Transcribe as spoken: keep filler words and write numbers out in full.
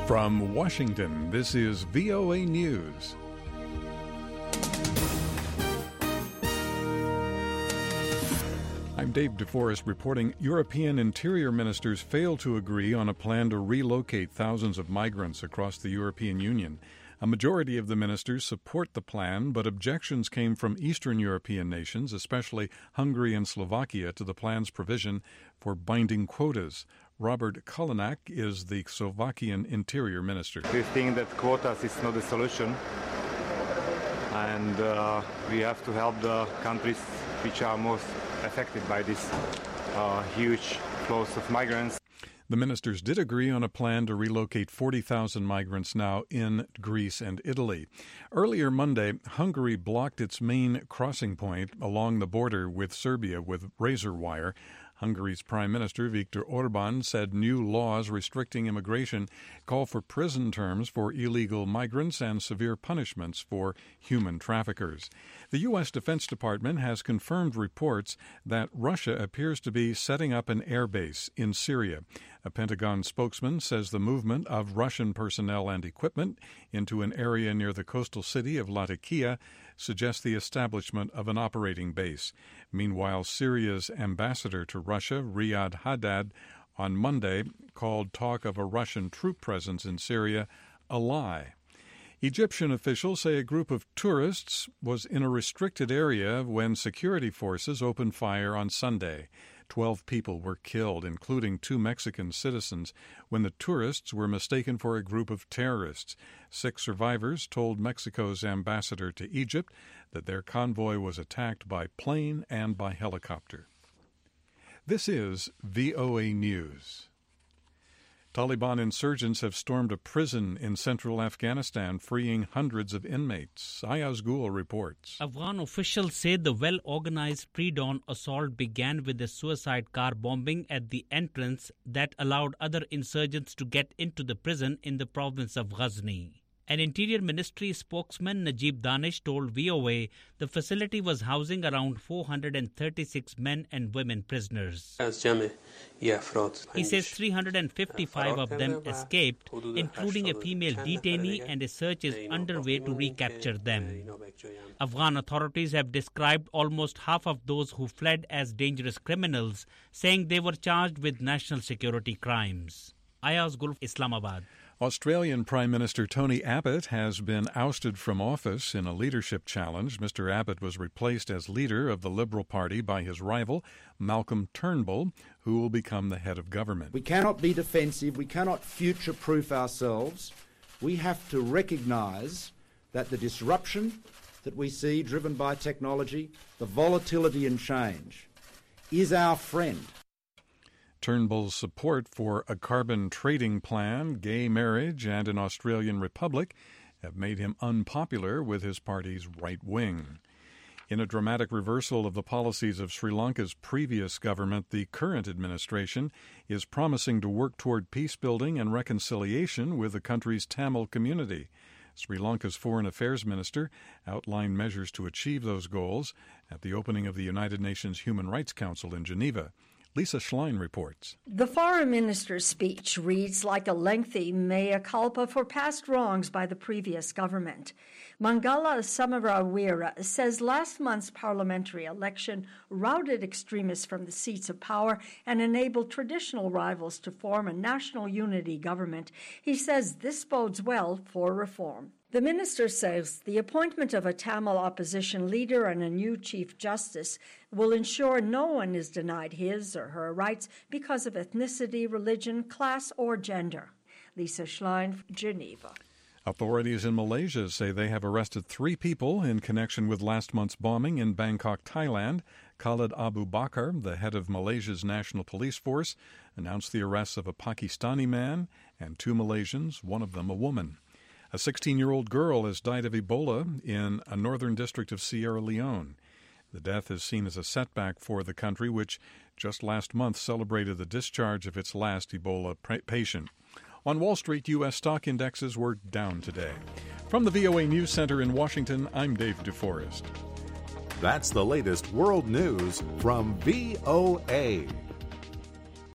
From Washington, this is V O A News. I'm Dave DeForest reporting European interior ministers failed to agree on a plan to relocate thousands of migrants across the European Union. A majority of the ministers support the plan, but objections came from Eastern European nations, especially Hungary and Slovakia, to the plan's provision for binding quotas. Robert Kalinak is the Slovakian interior minister. We think that quotas is not the solution, and uh, we have to help the countries which are most affected by this uh, huge flows of migrants. The ministers did agree on a plan to relocate forty thousand migrants now in Greece and Italy. Earlier Monday, Hungary blocked its main crossing point along the border with Serbia with razor wire. Hungary's Prime Minister Viktor Orban said new laws restricting immigration call for prison terms for illegal migrants and severe punishments for human traffickers. The U S. Defense Department has confirmed reports that Russia appears to be setting up an airbase in Syria. A Pentagon spokesman says the movement of Russian personnel and equipment into an area near the coastal city of Latakia suggests the establishment of an operating base. Meanwhile, Syria's ambassador to Russia, Riyad Haddad, on Monday called talk of a Russian troop presence in Syria a lie. Egyptian officials say a group of tourists was in a restricted area when security forces opened fire on Sunday. Twelve people were killed, including two Mexican citizens, when the tourists were mistaken for a group of terrorists. Six survivors told Mexico's ambassador to Egypt that their convoy was attacked by plane and by helicopter. This is V O A News. Taliban insurgents have stormed a prison in central Afghanistan, freeing hundreds of inmates. Ayaz Gul reports. Afghan officials say the well-organized pre-dawn assault began with a suicide car bombing at the entrance that allowed other insurgents to get into the prison in the province of Ghazni. An Interior Ministry spokesman, Najib Danish, told V O A the facility was housing around four hundred thirty-six men and women prisoners. He says three hundred fifty-five of them escaped, including a female detainee, and a search is underway to recapture them. Afghan authorities have described almost half of those who fled as dangerous criminals, saying they were charged with national security crimes. Ayaz Gul, Islamabad. Australian Prime Minister Tony Abbott has been ousted from office in a leadership challenge. Mister Abbott was replaced as leader of the Liberal Party by his rival, Malcolm Turnbull, who will become the head of government. We cannot be defensive. We cannot future-proof ourselves. We have to recognise that the disruption that we see driven by technology, the volatility and change, is our friend. Turnbull's support for a carbon trading plan, gay marriage, and an Australian republic have made him unpopular with his party's right wing. In a dramatic reversal of the policies of Sri Lanka's previous government, the current administration is promising to work toward peace building and reconciliation with the country's Tamil community. Sri Lanka's Foreign Affairs Minister outlined measures to achieve those goals at the opening of the United Nations Human Rights Council in Geneva. Lisa Schlein reports. The foreign minister's speech reads like a lengthy mea culpa for past wrongs by the previous government. Mangala Samarawira says last month's parliamentary election routed extremists from the seats of power and enabled traditional rivals to form a national unity government. He says this bodes well for reform. The minister says the appointment of a Tamil opposition leader and a new Chief Justice will ensure no one is denied his or her rights because of ethnicity, religion, class, or gender. Lisa Schlein, Geneva. Authorities in Malaysia say they have arrested three people in connection with last month's bombing in Bangkok, Thailand. Khalid Abu Bakr, the head of Malaysia's National Police Force, announced the arrests of a Pakistani man and two Malaysians, one of them a woman. A sixteen-year-old girl has died of Ebola in a northern district of Sierra Leone. The death is seen as a setback for the country, which just last month celebrated the discharge of its last Ebola patient. On Wall Street, U S stock indexes were down today. From the V O A News Center in Washington, I'm Dave DeForest. That's the latest world news from V O A.